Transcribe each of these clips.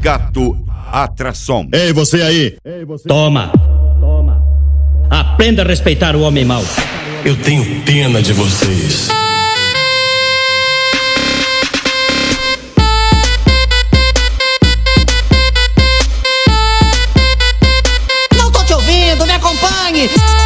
Ducato Atração. Ei, você aí! Toma! Aprenda a respeitar o homem mau. Eu tenho pena de vocês. Não tô te ouvindo, me acompanhe!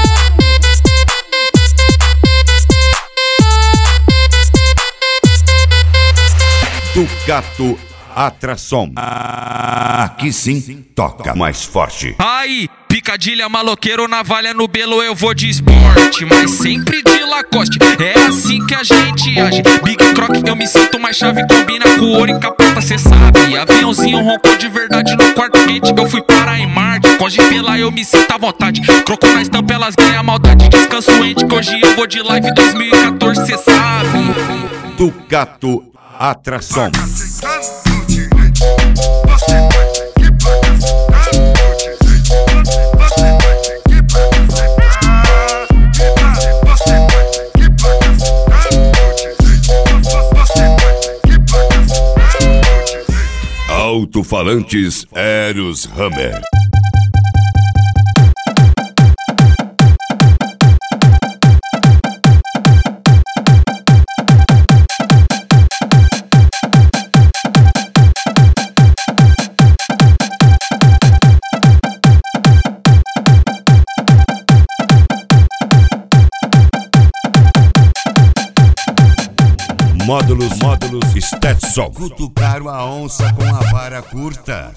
Ducato Atração. Aqui sim toca mais forte. Aí, picadilha, maloqueiro, navalha no belo, eu vou de esporte, mas sempre de Lacoste. É assim que a gente age. Big Croc, eu me sinto mais chave, combina com ouro e capota, cê sabe. Aviãozinho roncou de verdade no quarto quente, eu fui parar em Marte. Com Gipela eu me sinto à vontade. Croco na estampa, elas ganham maldade. Descanso ente, que hoje eu vou de live 2014, cê sabe. Ducato Atração. Alto-falantes Eros Hammer. Módulos Stetson. Cutucaram a onça com a vara curta.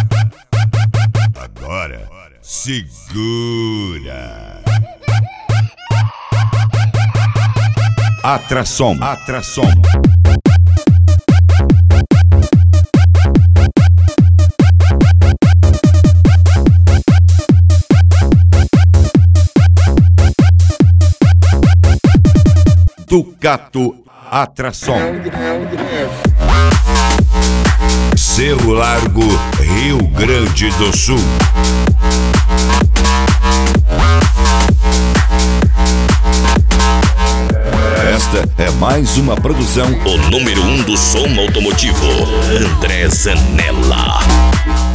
Agora, segura. Atração. Ducato Atração. Cerro Largo, Rio Grande do Sul. Esta é mais uma produção. O número 1 do som automotivo, André Zanella.